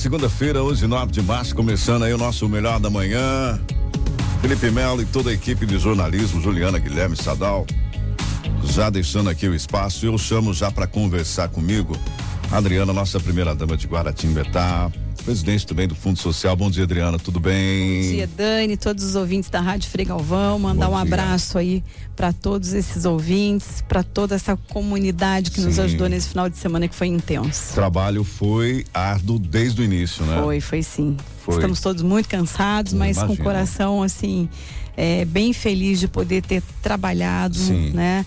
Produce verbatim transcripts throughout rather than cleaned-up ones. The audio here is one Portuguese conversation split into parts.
Segunda-feira, hoje, nove de março, começando aí o nosso Melhor da Manhã. Felipe Melo e toda a equipe de jornalismo, Juliana, Guilherme, Sadal, já deixando aqui o espaço. Eu chamo já para conversar comigo a Adriana, nossa primeira dama de Guaratinguetá, presidente também do Fundo Social. Bom dia, Adriana, tudo bem? Bom dia, Dani, todos os ouvintes da Rádio Frei Galvão, mandar um abraço aí para todos esses ouvintes, para toda essa comunidade que Sim. nos ajudou nesse final de semana que foi intenso. O trabalho foi árduo desde o início, né? Foi, foi sim. Foi. Estamos todos muito cansados, Eu mas imagino. com o coração assim, é, bem feliz de poder ter trabalhado, Sim. né?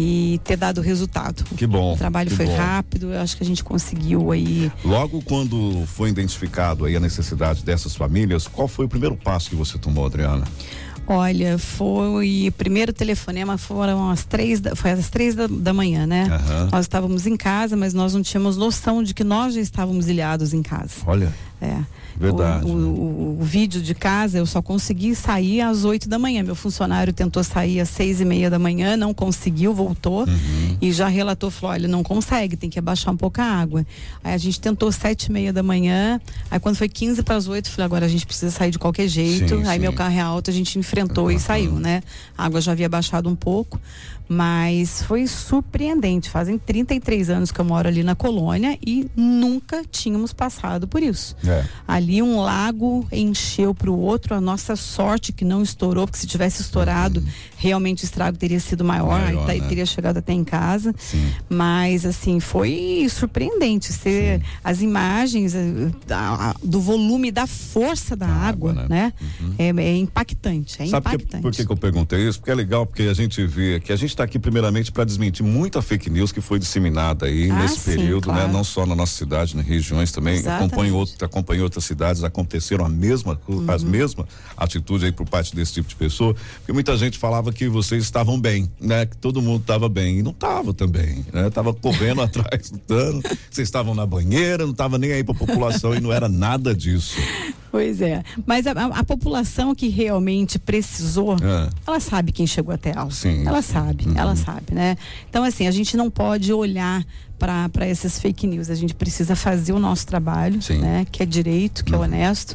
E ter dado resultado. Que bom. O trabalho que foi bom. rápido, eu acho que a gente conseguiu aí. Logo quando foi identificado aí a necessidade dessas famílias, qual foi o primeiro passo que você tomou, Adriana? Olha, foi o primeiro telefonema, foram às três da, foi às três da, da manhã, né? Uhum. Nós estávamos em casa, mas nós não tínhamos noção de que nós já estávamos ilhados em casa. Olha. É. Verdade. O, o, o, o vídeo de casa eu só consegui sair às oito da manhã. Meu funcionário tentou sair às seis e meia da manhã, não conseguiu, voltou Uhum. e já relatou, falou, olha, não consegue, tem que abaixar um pouco a água. Aí a gente tentou sete e meia da manhã, aí quando foi quinze para as oito, falei, agora a gente precisa sair de qualquer jeito. Sim, aí sim. meu carro é alto, a gente enfrentou uhum. e saiu, né? A água já havia baixado um pouco, mas foi surpreendente. Fazem trinta e três anos que eu moro ali na colônia e nunca tínhamos passado por isso. É. Ali um lago encheu para o outro, a nossa sorte que não estourou, porque se tivesse estourado, uhum. realmente o estrago teria sido maior, maior aí né? teria chegado até em casa. Sim. Mas assim, foi surpreendente ser as imagens a, a, do volume, da força da a água, água, né? né? Uhum. É, é impactante, é Sabe impactante. Que, por que, que eu perguntei isso? Porque é legal, porque a gente vê que a gente está aqui primeiramente para desmentir muita fake news que foi disseminada aí ah, nesse sim, período, claro. né? Não só na nossa cidade, nas regiões também. Acompanho outro, acompanho outras cidades, aconteceram a mesma, uhum. as mesmas atitudes aí por parte desse tipo de pessoa, porque muita gente falava que vocês estavam bem, né? Que todo mundo estava bem, e não estava também, né? Tava correndo atrás, lutando, vocês estavam na banheira, não estava nem aí para a população e não era nada disso. Pois é, mas a, a, a população que realmente precisou, é. ela sabe quem chegou até ela. Sim, ela sim. sabe, Uhum. ela sabe, né? Então assim, a gente não pode olhar para essas fake news, a gente precisa fazer o nosso trabalho, sim. né? Que é direito, que uhum. é honesto.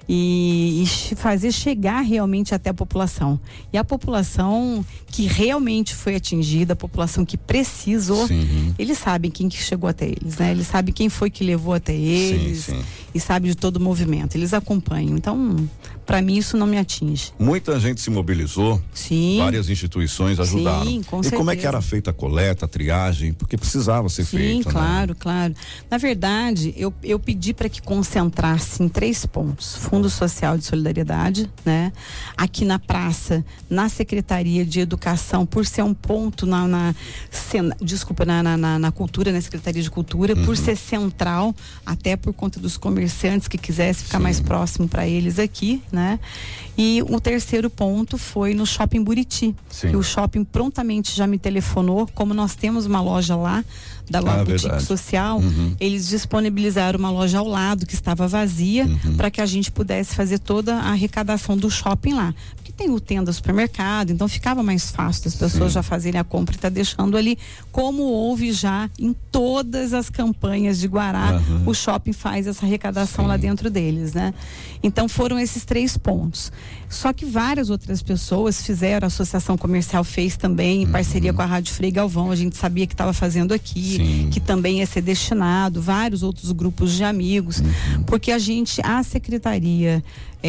E, e fazer chegar realmente até a população. E a população que realmente foi atingida, a população que precisou, sim. eles sabem quem que chegou até eles, né? Eles sabem quem foi que levou até eles sim, sim. e sabe de todo o movimento. Eles acompanham. Então, para mim isso não me atinge. Muita gente se mobilizou. Sim. Várias instituições ajudaram. Sim, com e certeza. como é que era feita a coleta, a triagem? Porque precisava ser Sim, feito. Sim, claro, né? claro. Na verdade, eu, eu pedi para que concentrasse em três pontos. Fundo Social de Solidariedade, né? Aqui na praça, na Secretaria de Educação, por ser um ponto na, na cena, desculpa, na, na, na cultura, na Secretaria de Cultura, uhum. por ser central, até por conta dos comerciantes que quisessem ficar Sim. mais próximo para eles aqui, né? E o terceiro ponto foi no Shopping Buriti. Sim. E o shopping prontamente já me telefonou, como nós temos uma loja lá, da ah, Boutique verdade. Social, uhum. eles disponibilizaram uma loja ao lado que estava vazia uhum. para que a gente pudesse fazer toda a arrecadação do shopping lá. Porque tem o tenda supermercado, então ficava mais fácil das pessoas Sim. já fazerem a compra e tá deixando ali, como houve já em todas as campanhas de Guará, uhum. o shopping faz essa arrecadação Sim. lá dentro deles, né? Então foram esses três pontos. Só que várias outras pessoas fizeram, a Associação Comercial fez também, em uhum. parceria com a Rádio Frei Galvão, a gente sabia que estava fazendo aqui, Sim. que também ia ser destinado, vários outros grupos de amigos, uhum. porque a gente, a Secretaria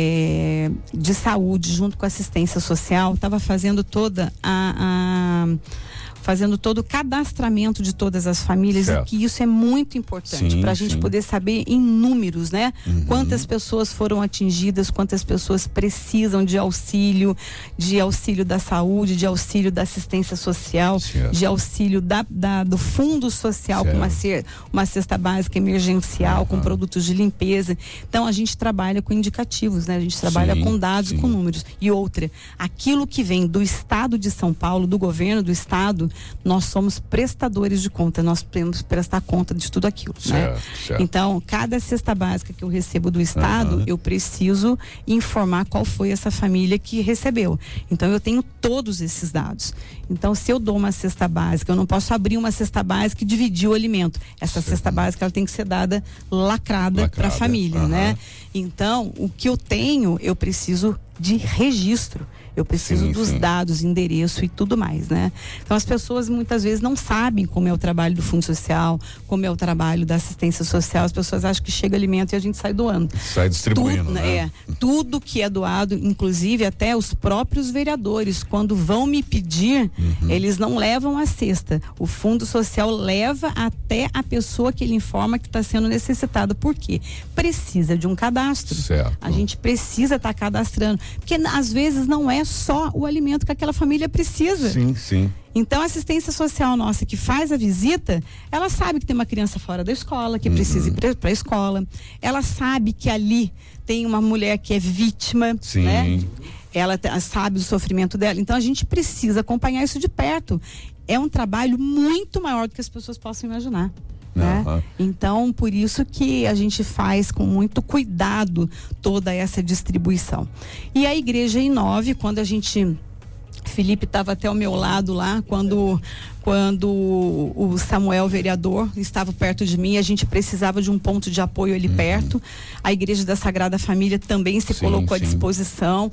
é, de Saúde, junto com a Assistência Social, estava fazendo toda a, a fazendo todo o cadastramento de todas as famílias, certo. E que isso é muito importante para a gente sim. poder saber em números, né? Uhum. Quantas pessoas foram atingidas, quantas pessoas precisam de auxílio, de auxílio da saúde, de auxílio da assistência social, certo. De auxílio da, da, do fundo social, certo. Com uma, uma cesta básica emergencial, uhum. com produtos de limpeza. Então a gente trabalha com indicativos, né? A gente trabalha sim, com dados, sim. com números. E outra, aquilo que vem do Estado de São Paulo, do governo do Estado, nós somos prestadores de conta, nós temos que prestar conta de tudo aquilo, certo, né? Certo. Então, cada cesta básica que eu recebo do Estado, uhum. eu preciso informar qual foi essa família que recebeu. Então, eu tenho todos esses dados. Então, se eu dou uma cesta básica, eu não posso abrir uma cesta básica e dividir o alimento. Essa certo. cesta básica, ela tem que ser dada lacrada para a família, uhum. né? Então, o que eu tenho, eu preciso de registro. Eu preciso sim, dos sim. dados, endereço e tudo mais, né? Então as pessoas muitas vezes não sabem como é o trabalho do Fundo Social, como é o trabalho da assistência social. As pessoas acham que chega alimento e a gente sai doando. Sai distribuindo, tudo, né? É, tudo que é doado, inclusive até os próprios vereadores, quando vão me pedir, uhum. eles não levam a cesta. O Fundo Social leva até a pessoa que ele informa que está sendo necessitada. Por quê? Precisa de um cadastro. Certo. A gente precisa estar tá cadastrando. Porque às vezes não é só o alimento que aquela família precisa. Sim, sim. Então a assistência social nossa que faz a visita, ela sabe que tem uma criança fora da escola, que uhum. precisa ir para a escola. Ela sabe que ali tem uma mulher que é vítima, sim. né? Ela sabe do sofrimento dela. Então a gente precisa acompanhar isso de perto. É um trabalho muito maior do que as pessoas possam imaginar. Né? Uhum. Então, por isso que a gente faz com muito cuidado toda essa distribuição. E a igreja em nove, quando a gente... Felipe estava até ao meu lado lá, quando, quando o Samuel, vereador, estava perto de mim, a gente precisava de um ponto de apoio ali uhum. perto. A Igreja da Sagrada Família também se sim, colocou sim. à disposição,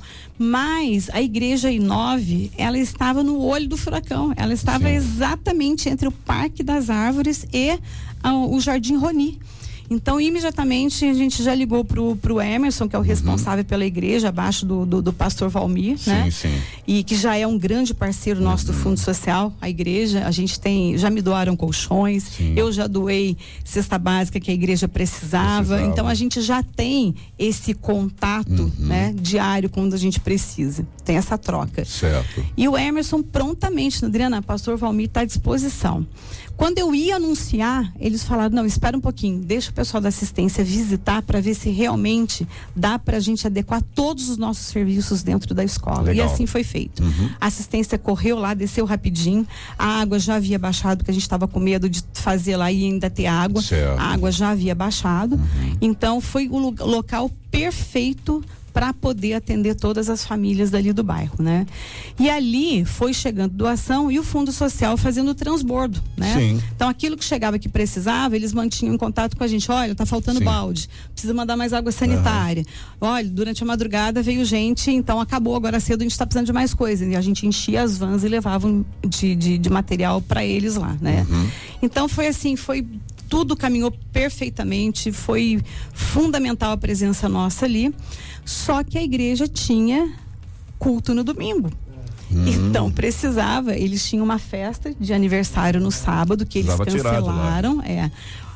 mas a Igreja em nove, ela estava no olho do furacão, ela estava sim. exatamente entre o Parque das Árvores e uh, o Jardim Roni. Então, imediatamente, a gente já ligou pro, pro Emerson, que é o responsável uhum. pela igreja, abaixo do, do, do pastor Valmir, sim, né? Sim. E que já é um grande parceiro nosso uhum. do Fundo Social, a igreja. A gente tem, já me doaram colchões, sim. eu já doei cesta básica que a igreja precisava. precisava. Então, a gente já tem esse contato, uhum. né? Diário, quando a gente precisa. Tem essa troca. Certo. E o Emerson prontamente, Adriana, pastor Valmir está à disposição. Quando eu ia anunciar, eles falaram, não, espera um pouquinho, deixa o pessoal da assistência visitar para ver se realmente dá para a gente adequar todos os nossos serviços dentro da escola. Legal. E assim foi feito. Uhum. A assistência correu lá, desceu rapidinho, a água já havia baixado, porque a gente estava com medo de fazer lá e ainda ter água. Certo. A água já havia baixado. Uhum. Então foi o local perfeito para poder atender todas as famílias dali do bairro, né? E ali foi chegando doação e o Fundo Social fazendo o transbordo, né? Sim. Então aquilo que chegava que precisava, eles mantinham em contato com a gente. Olha, tá faltando sim. balde, precisa mandar mais água sanitária. Uhum. Olha, durante a madrugada veio gente, então acabou, agora cedo a gente tá precisando de mais coisa. E a gente enchia as vans e levavam de, de, de material para eles lá, né? Uhum. Então foi assim, foi... Tudo caminhou perfeitamente, foi fundamental a presença nossa ali. Só que a igreja tinha culto no domingo. Hum. Então precisava, eles tinham uma festa de aniversário no sábado que eles precisava cancelaram. É.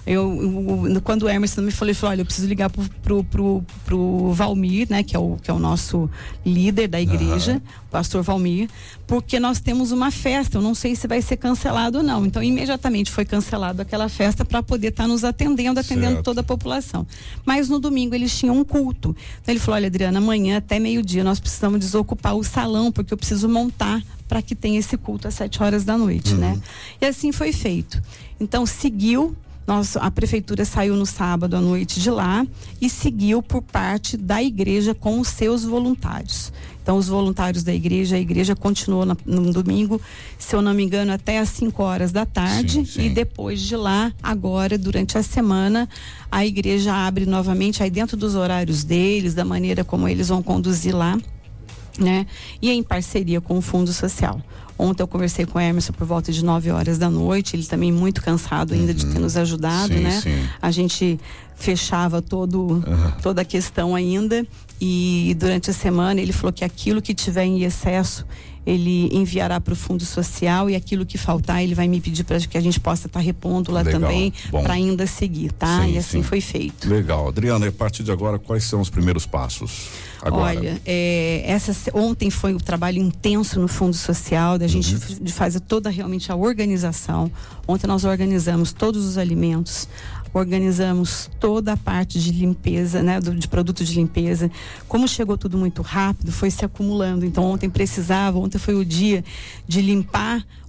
Eu, eu, quando o Emerson me falou, ele falou, olha, eu preciso ligar pro, pro, pro, pro Valmir, né, que é o, que é o nosso líder da igreja, uhum. o pastor Valmir, porque nós temos uma festa, eu não sei se vai ser cancelado ou não. Então, imediatamente foi cancelado aquela festa para poder estar tá nos atendendo, atendendo certo. Toda a população. Mas no domingo eles tinham um culto. Então ele falou, olha, Adriana, amanhã até meio-dia nós precisamos desocupar o salão, porque eu preciso montar para que tenha esse culto às sete horas da noite, uhum. né? E assim foi feito. Então, seguiu. Nossa, a prefeitura saiu no sábado à noite de lá e seguiu por parte da igreja com os seus voluntários. Então, os voluntários da igreja, a igreja continuou na, no domingo, se eu não me engano, até às cinco horas da tarde. Sim, sim. E depois de lá, agora, durante a semana, a igreja abre novamente aí dentro dos horários deles, da maneira como eles vão conduzir lá, né? E em parceria com o Fundo Social. Ontem eu conversei com o Emerson por volta de nove horas da noite, ele também muito cansado ainda uhum. de ter nos ajudado, sim, né? Sim. A gente fechava todo, uhum. toda a questão ainda e durante a semana ele falou que aquilo que tiver em excesso ele enviará para o Fundo Social e aquilo que faltar ele vai me pedir para que a gente possa estar tá repondo lá Legal. Também para ainda seguir, tá? Sim, e assim sim. foi feito. Legal. Adriana, a partir de agora, quais são os primeiros passos? Agora. Olha, é, essa, ontem foi o trabalho intenso no Fundo Social, da gente uhum. de fazer toda realmente a organização. Ontem nós organizamos todos os alimentos, organizamos toda a parte de limpeza, né, do, de produto de limpeza. Como chegou tudo muito rápido, foi se acumulando. Então ontem precisava, ontem foi o dia de limpar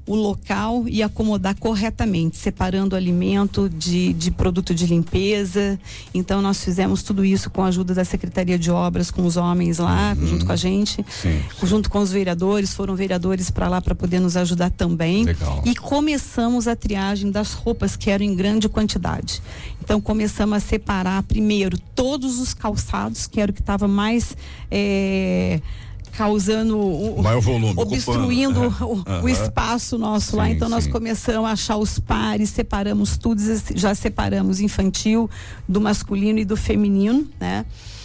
o local e acomodar corretamente, separando alimento de, de produto de limpeza. Então nós fizemos tudo isso com a ajuda da Secretaria de Obras, com os homens lá, uhum. junto com a gente, sim, sim. junto com os vereadores, foram vereadores para lá para poder nos ajudar também. Legal. E começamos a triagem das roupas que eram em grande quantidade. Então começamos a separar primeiro todos os calçados, que era o que estava mais é, causando o, maior volume, obstruindo o, uhum. o espaço nosso, sim, lá. Então nós sim. começamos a achar os pares, separamos tudo, já separamos infantil do masculino e do feminino, né?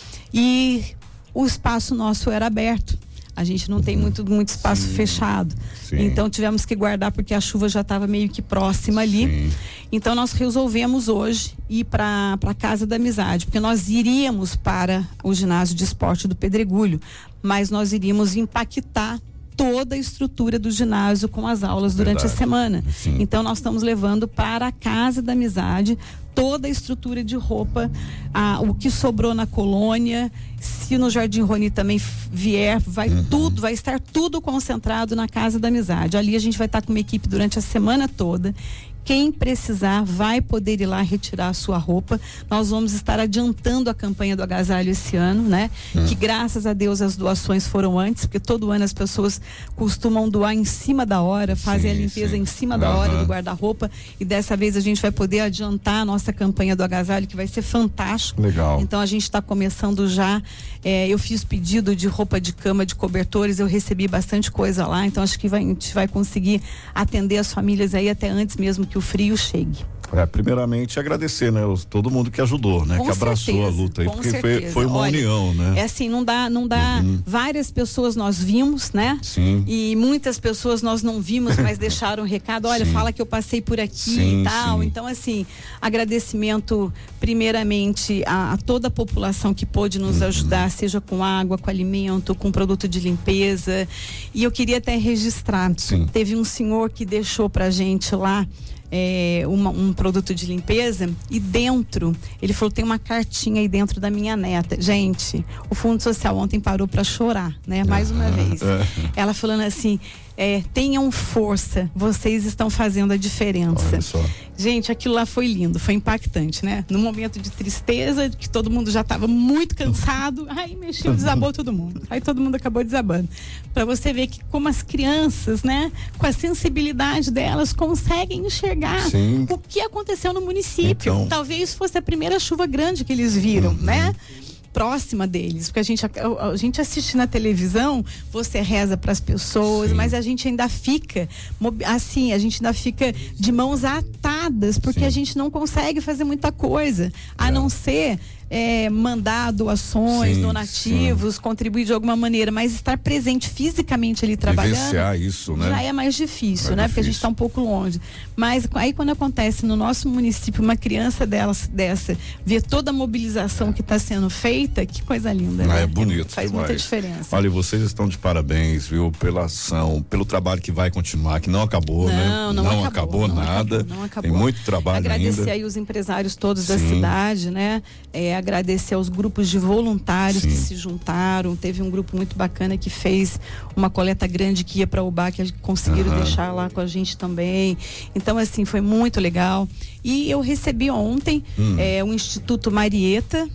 E o espaço nosso era aberto. A gente não tem muito, muito espaço sim, fechado. Sim. Então tivemos que guardar porque a chuva já estava meio que próxima ali. Sim. Então nós resolvemos hoje ir para a Casa da Amizade, porque nós iríamos para o ginásio de esporte do Pedregulho, mas nós iríamos impactar toda a estrutura do ginásio com as aulas durante Verdade. a semana. Sim. Então nós estamos levando para a Casa da Amizade toda a estrutura de roupa, a, o que sobrou na colônia, se no Jardim Rony também vier, vai uhum. tudo, vai estar tudo concentrado na Casa da Amizade. Ali a gente vai estar com uma equipe durante a semana toda. Quem precisar vai poder ir lá retirar a sua roupa. Nós vamos estar adiantando a campanha do agasalho esse ano, né? Hum. Que graças a Deus as doações foram antes, porque todo ano as pessoas costumam doar em cima da hora, fazem sim, a limpeza sim. em cima da uhum. hora do guarda-roupa, e dessa vez a gente vai poder adiantar a nossa campanha do agasalho, que vai ser fantástico. Legal. Então a gente está começando já. É, eu fiz pedido de roupa de cama, de cobertores, eu recebi bastante coisa lá, então acho que vai, a gente vai conseguir atender as famílias aí até antes mesmo que o frio chegue. É, primeiramente agradecer, né? Os, todo mundo que ajudou, né? Com que abraçou certeza, a luta aí, porque certeza. foi, foi uma Olha, união, né? É assim, não dá, não dá, uhum. várias pessoas nós vimos, né? Sim. E muitas pessoas nós não vimos, mas deixaram um recado, olha, sim. fala que eu passei por aqui sim, e tal. Sim. Então, assim, agradecimento primeiramente a, a toda a população que pôde nos uhum. ajudar, seja com água, com alimento, com produto de limpeza. E eu queria até registrar, sim. teve um senhor que deixou pra gente lá É, uma, um produto de limpeza, e dentro ele falou, tem uma cartinha aí dentro da minha neta. Gente, o Fundo Social ontem parou para chorar, né? Mais uma vez. Ela falando assim, é, tenham força, vocês estão fazendo a diferença. Gente, aquilo lá foi lindo, foi impactante, né? No momento de tristeza, que todo mundo já estava muito cansado, aí mexeu, desabou todo mundo. Aí todo mundo acabou desabando. Para você ver que como as crianças, né, com a sensibilidade delas, conseguem enxergar Sim. o que aconteceu no município. Então... Talvez fosse a primeira chuva grande que eles viram, uhum. né? Próxima deles, porque a gente, a, a gente assiste na televisão, você reza para as pessoas, Sim. mas a gente ainda fica assim, a gente ainda fica de mãos atadas, porque Sim. a gente não consegue fazer muita coisa, a é. não ser é, mandar doações, sim, donativos, sim. contribuir de alguma maneira, mas estar presente fisicamente ali trabalhando, vivenciar isso, né? Já é mais difícil, é né? difícil. Porque a gente está um pouco longe. Mas aí quando acontece no nosso município uma criança delas, dessa, ver toda a mobilização que está sendo feita, que coisa linda, ah, né? É bonito. Faz demais. muita diferença. Olha, vocês estão de parabéns, viu? Pela ação, pelo trabalho que vai continuar, que não acabou, não, né? Não, não acabou, acabou não nada. Acabou, não acabou. Tem muito trabalho agradecer ainda. Agradecer aí os empresários todos Sim. da cidade, né? É, agradecer aos grupos de voluntários Sim. que se juntaram. Teve um grupo muito bacana que fez uma coleta grande que ia para o Ubá, que conseguiram uhum. deixar lá com a gente também. Então, assim, foi muito legal. E eu recebi ontem hum. é, o Instituto Marieta.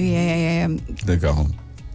É, legal.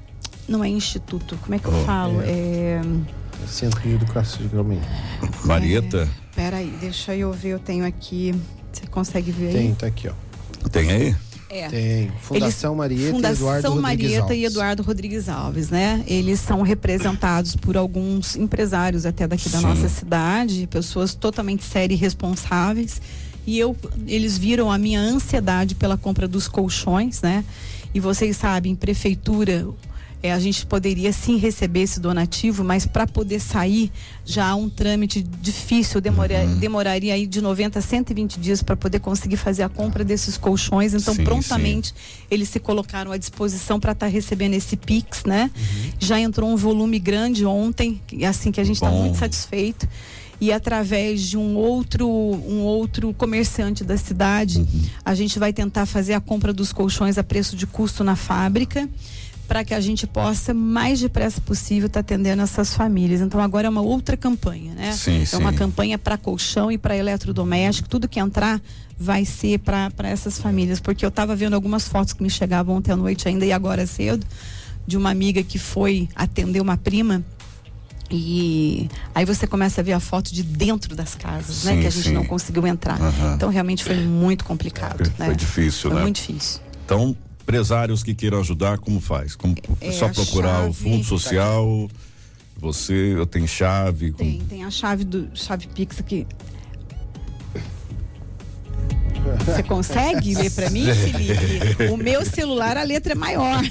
Não é instituto, como é que eu oh, falo? É... é Centro de Educação de Graumenho. Marieta? É, peraí, deixa eu ver, eu tenho aqui. Você consegue ver aí? Tem, tá aqui, ó. Tem aí? É. Tem. Fundação Eles, Marieta Fundação e Eduardo Marieta Rodrigues Alves. e Eduardo Rodrigues Alves, né? Eles são representados por alguns empresários até daqui da Sim. nossa cidade, pessoas totalmente sérias e responsáveis. E eu, eles viram a minha ansiedade pela compra dos colchões, né? E vocês sabem, prefeitura, é, a gente poderia sim receber esse donativo, mas para poder sair já há um trâmite difícil, demora, uhum. demoraria aí de noventa a cento e vinte dias para poder conseguir fazer a compra desses colchões. Então, sim, prontamente, sim. eles se colocaram à disposição para estar tá recebendo esse Pix, né? Uhum. Já entrou um volume grande ontem, assim que a gente está muito satisfeito. E através de um outro, um outro comerciante da cidade, uhum. a gente vai tentar fazer a compra dos colchões a preço de custo na fábrica. para que a gente possa, mais depressa possível, estar tá atendendo essas famílias. Então agora é uma outra campanha, né? Sim, é sim. uma campanha para colchão e para eletrodoméstico, tudo que entrar vai ser para essas famílias, porque eu estava vendo algumas fotos que me chegavam ontem à noite ainda e agora cedo, de uma amiga que foi atender uma prima. E aí você começa a ver a foto de dentro das casas, sim, né? Que a gente sim. não conseguiu entrar. Uhum. Então realmente foi muito complicado. Foi, né? foi difícil, foi né? Foi muito difícil. Então, empresários que queiram ajudar, como faz? Como, é, só procurar chave, o Fundo Social, você, eu tenho chave? Tem, como... tem a chave do chave Pix aqui. Você consegue ler pra mim, Felipe? O meu celular, a letra é maior.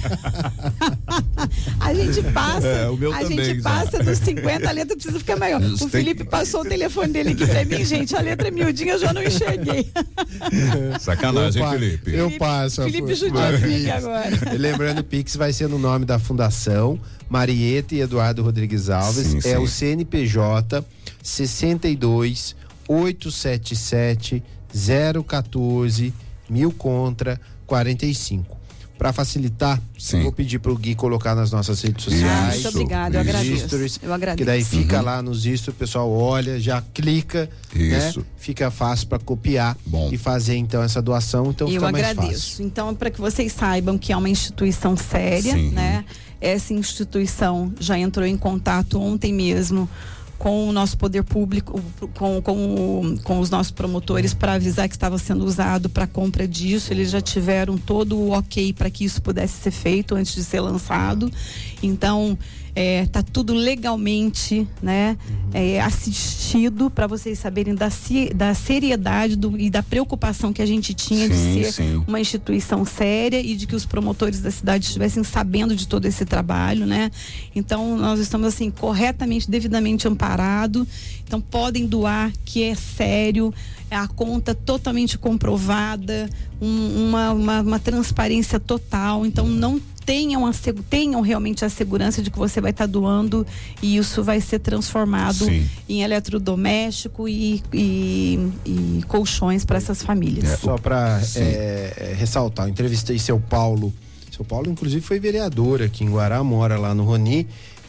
A gente passa, é, o meu a também, gente passa já. Dos cinquenta, a letra precisa ficar maior. O tem... Felipe passou o telefone dele aqui pra mim, gente, a letra é miudinha, eu já não enxerguei. Sacanagem, hein, Felipe? Eu passo. Felipe judiou aqui agora. Lembrando, o Pix vai ser no nome da Fundação Marieta e Eduardo Rodrigues Alves. Sim, é sim. O C N P J sessenta e dois, oitocentos e setenta e sete, zero quatorze, mil contra quarenta e cinco. Para facilitar, sim. vou pedir pro Gui colocar nas nossas redes sociais. Muito obrigado, eu agradeço. Stories, eu agradeço. Que daí fica uhum. lá nos stories, o pessoal olha, já clica, isso. né? Fica fácil para copiar Bom. E fazer então essa doação, então eu fica mais agradeço. fácil. Então, para que vocês saibam que é uma instituição séria, sim. né? Essa instituição já entrou em contato ontem mesmo com o nosso poder público, com, com, com os nossos promotores, para avisar que estava sendo usado para compra disso. Eles já tiveram todo o ok para que isso pudesse ser feito antes de ser lançado. Então, é, tá tudo legalmente, né, é, assistido, para vocês saberem da, da seriedade do, e da preocupação que a gente tinha sim, de ser sim. uma instituição séria e de que os promotores da cidade estivessem sabendo de todo esse trabalho, né? Então nós estamos assim corretamente, devidamente amparado. Então podem doar, que é sério, é a conta totalmente comprovada, um, uma, uma, uma transparência total. Então não Tenham, a, tenham realmente a segurança de que você vai estar tá doando e isso vai ser transformado sim. em eletrodoméstico e, e, e colchões para essas famílias. É, só para é, ressaltar, eu entrevistei seu Paulo. Seu Paulo, inclusive, foi vereador aqui em Guará, mora lá no Roni.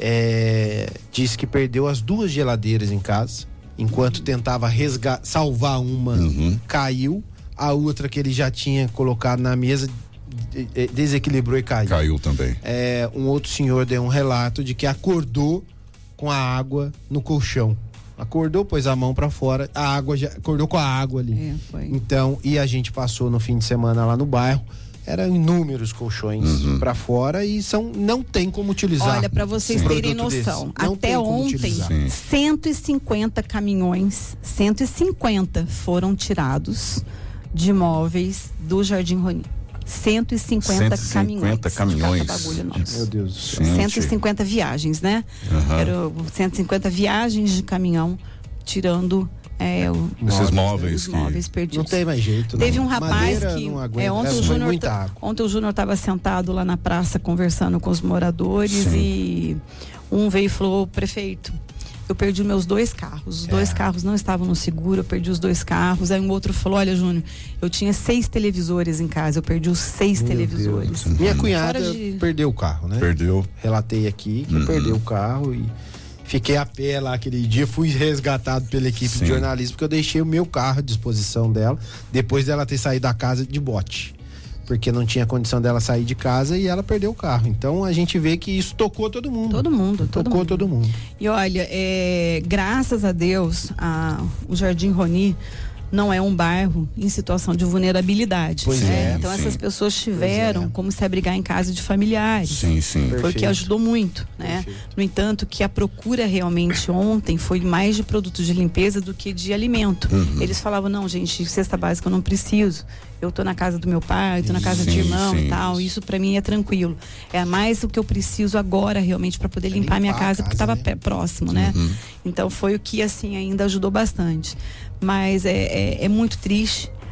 É, disse que perdeu as duas geladeiras em casa, enquanto tentava resga- salvar uma, uhum. caiu. A outra que ele já tinha colocado na mesa desequilibrou e caiu. Caiu também. É, um outro senhor deu um relato de que acordou com a água no colchão. Acordou, pôs a mão pra fora, a água já acordou com a água ali. É, foi. Então, e a gente passou no fim de semana lá no bairro. Eram inúmeros colchões uhum. para fora e são, não tem como utilizar. Olha, para vocês terem noção, até ontem, cento e cinquenta caminhões, cento e cinquenta foram tirados de imóveis do Jardim Roni. cento e cinquenta, cento e cinquenta caminhões. caminhões. Meu Deus do céu. cento e cinquenta viagens, né? Uhum. Eram cento e cinquenta viagens de caminhão tirando é, o, esses móveis, os móveis que... perdidos. Não tem mais jeito. Teve não. um rapaz Madeira que aguenta, é, ontem, o Júnior, ontem o Júnior estava sentado lá na praça conversando com os moradores. Sim. E um veio e falou: prefeito, eu perdi meus dois carros. Os é. dois carros não estavam no seguro, eu perdi os dois carros. Aí um outro falou: olha, Júnior, eu tinha seis televisores em casa, eu perdi os seis Meu televisores. Deus. Minha cunhada de... perdeu o carro, né? Perdeu. Relatei aqui que uhum. perdeu o carro e fiquei a pé lá aquele dia, fui resgatado pela equipe Sim. de jornalismo, porque eu deixei o meu carro à disposição dela, depois dela ter saído da casa de bote. Porque não tinha condição dela sair de casa e ela perdeu o carro. Então a gente vê que isso tocou todo mundo. Todo mundo, todo tocou mundo. todo mundo. E olha, é, graças a Deus, a, o Jardim Roni não é um bairro em situação de vulnerabilidade. Pois né? é, então sim. essas pessoas tiveram é. como se abrigar em casa de familiares. Sim, sim. Foi Perfeito. o que ajudou muito, né? Perfeito. No entanto, que a procura realmente ontem foi mais de produtos de limpeza do que de alimento. Uhum. Eles falavam: não, gente, cesta básica eu não preciso. Eu tô na casa do meu pai, tô na casa sim, de irmão sim. e tal. Isso para mim é tranquilo. É mais o que eu preciso agora realmente para poder é limpar, limpar minha casa, casa porque estava né? próximo, né? Uhum. Então foi o que assim ainda ajudou bastante. Mas é, é, é muito triste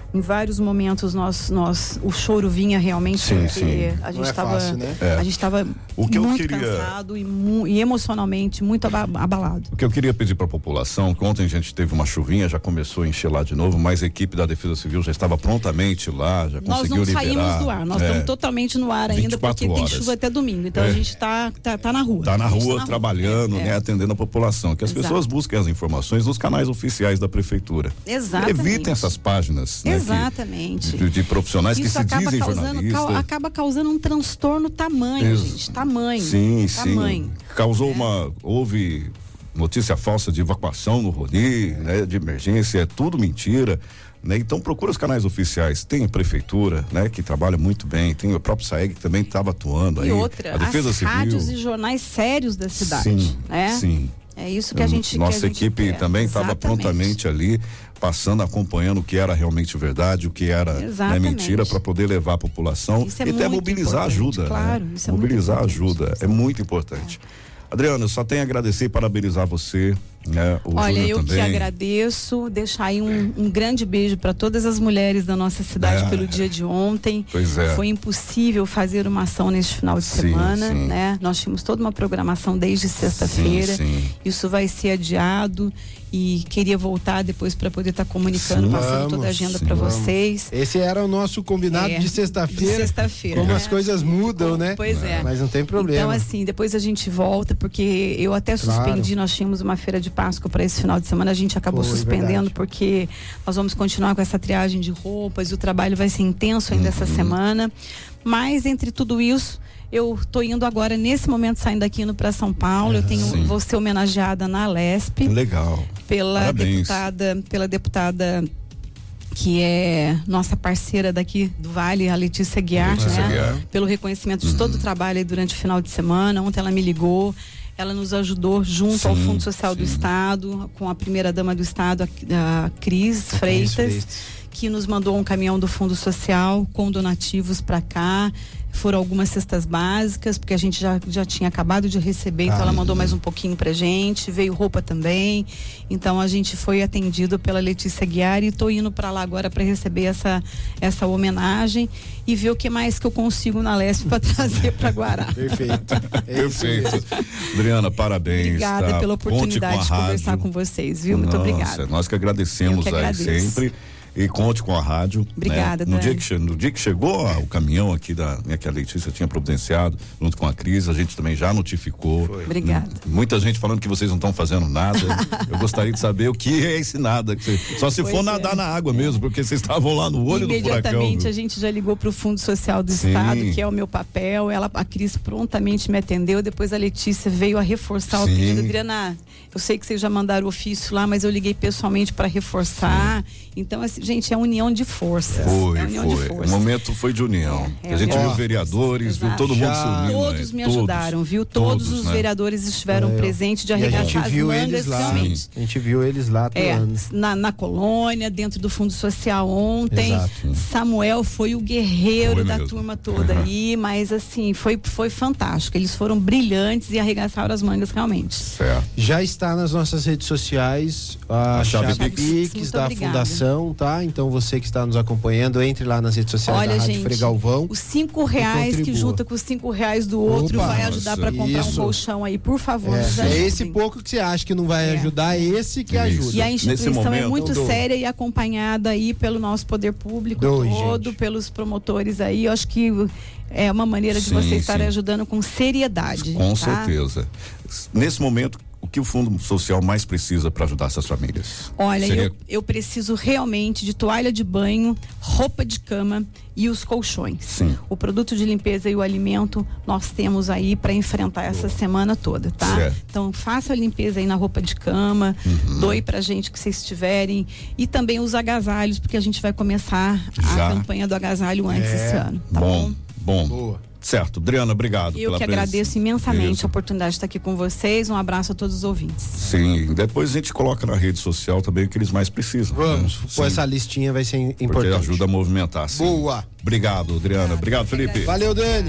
Em vários momentos nós, nós o choro vinha realmente, sim, porque sim. a gente Não é estava fácil, né? É. a gente estava muito queria... cansado e, mu e emocionalmente muito abalado. O que eu queria pedir para a população, que ontem a gente teve uma chuvinha, já começou a encher lá de novo, mas a equipe da Defesa Civil já estava prontamente lá, já nós conseguiu liberar. Nós não saímos do ar, nós é. estamos totalmente no ar ainda, porque horas. Tem chuva até domingo, então é. a gente está tá, tá na rua. Está na rua tá na trabalhando, rua. É. né, atendendo a população, que as Exato. pessoas busquem as informações nos canais oficiais da prefeitura. Exatamente. Evitem essas páginas, né, exatamente. Que, de, de profissionais Isso que se dizem causando, jornalistas. Ca, acaba causando um transtorno tamanho, Isso. gente, tamanho. Sim, tamanho. sim. Causou é. uma, houve notícia falsa de evacuação no Rony, né, de emergência, é tudo mentira. Né? Então procura os canais oficiais, tem a prefeitura, né, que trabalha muito bem, tem o próprio SAEG que também estava atuando e aí. outra, a Defesa as Civil. rádios e jornais sérios da cidade, sim, né? Sim. É isso que a gente Nossa que a gente equipe quer. também estava prontamente ali, passando, acompanhando o que era realmente verdade, o que era, né, mentira, para poder levar a população isso é e até mobilizar ajuda. Claro, né? isso é mobilizar muito ajuda, é muito importante. É. Adriana, eu só tenho a agradecer e parabenizar você, né? O Olha, Júnior eu também. que agradeço, deixar aí um, um grande beijo para todas as mulheres da nossa cidade é. pelo dia de ontem. Pois é. Foi impossível fazer uma ação neste final de sim, semana, sim. né? Nós tínhamos toda uma programação desde sexta-feira. Isso vai ser adiado e queria voltar depois para poder estar tá comunicando, sim, passando vamos, toda a agenda para vocês. Esse era o nosso combinado é, de sexta-feira. De sexta-feira. Como né? as coisas mudam, né? Pois é. Mas não tem problema. Então, assim, depois a gente volta, porque eu até suspendi, claro. Nós tínhamos uma feira de Páscoa para esse final de semana, a gente acabou Foi, suspendendo, verdade. Porque nós vamos continuar com essa triagem de roupas e o trabalho vai ser intenso ainda uhum. essa semana. Mas, entre tudo isso, eu tô indo agora, nesse momento, saindo aqui indo para São Paulo. Ah, eu tenho, sim. vou ser homenageada na Alesp. Legal. Pela Parabéns. deputada, pela deputada que é nossa parceira daqui do Vale, a Letícia Guiar, Letícia né? Guiar. Pelo reconhecimento de uhum. todo o trabalho aí durante o final de semana. Ontem ela me ligou. Ela nos ajudou junto sim, ao Fundo Social sim. do Estado, com a primeira dama do Estado, a, a Cris a Freitas, Freitas, que nos mandou um caminhão do Fundo Social com donativos para cá. Foram algumas cestas básicas, porque a gente já, já tinha acabado de receber, então ah, ela mandou mais um pouquinho pra gente, veio roupa também. Então a gente foi atendido pela Letícia Guiar e tô indo para lá agora para receber essa, essa homenagem e ver o que mais que eu consigo na Lesp para trazer para Guará. Perfeito. Perfeito. Adriana, parabéns. Obrigada tá? pela oportunidade de conversar rádio. com vocês, viu? Muito Nossa, obrigada. Nós que agradecemos que aí sempre. E conte com a rádio. Obrigada, né? no, dia que, no dia que chegou ó, o caminhão aqui da, né, que a Letícia tinha providenciado, junto com a Cris, a gente também já notificou. Foi. Obrigada. Muita gente falando que vocês não estão fazendo nada. Eu gostaria de saber o que é esse nada. Que você, só se pois for é. nadar na água mesmo, porque vocês estavam lá no olho do furacão. Imediatamente a gente já ligou para o Fundo Social do Sim. Estado, que é o meu papel. Ela, a Cris prontamente me atendeu. Depois a Letícia veio a reforçar Sim. o pedido. Adriana, eu sei que vocês já mandaram o ofício lá, mas eu liguei pessoalmente para reforçar. Sim. Então, assim, gente, é união de forças. Foi, é união foi. De forças. O momento foi de união. É, é a gente viu vereadores, Exato. viu todo mundo se unindo. Todos me ajudaram, viu? Todos, todos os né? vereadores estiveram é, presentes de arregaçar as mangas, realmente. A gente viu eles lá atuando. É, na, na colônia, dentro do Fundo Social ontem. Exato. Samuel foi o guerreiro foi da mesmo. turma toda uhum. aí, mas assim, foi, foi fantástico. Eles foram brilhantes e arregaçaram as mangas realmente. Certo. Já está nas nossas redes sociais a, a chave, chave Pix, Pix da obrigada. Fundação, tá? Então você que está nos acompanhando, entre lá nas redes sociais Olha, da Rádio gente, Frei Galvão. Os cinco reais que junta com os cinco reais do outro Opa, vai ajudar para comprar isso. um colchão aí, por favor. É, é esse pouco que você acha que não vai é. ajudar, é esse que isso. ajuda. E a instituição momento, é muito do... séria e acompanhada aí pelo nosso poder público Dois, todo, gente. pelos promotores aí. Eu acho que é uma maneira de sim, vocês estarem sim. ajudando com seriedade. Com tá? certeza. Nesse momento, o que o Fundo Social mais precisa para ajudar essas famílias? Olha, Seria... eu, eu preciso realmente de toalha de banho, roupa de cama e os colchões. Sim. O produto de limpeza e o alimento nós temos aí para enfrentar essa Boa. semana toda, tá? Certo. Então faça a limpeza aí na roupa de cama, uhum. doe pra gente que vocês tiverem e também os agasalhos, porque a gente vai começar Já. a campanha do agasalho antes é. esse ano, tá bom? Bom, bom. Boa. Certo, Adriana, obrigado. Eu pela que presença. agradeço imensamente Isso. a oportunidade de estar aqui com vocês. Um abraço a todos os ouvintes. Sim, depois a gente coloca na rede social também o que eles mais precisam. Vamos, né? pôr essa listinha vai ser importante. Porque ajuda a movimentar. Sim. Boa. Obrigado, Adriana. Obrigado, Felipe. Valeu, Dani.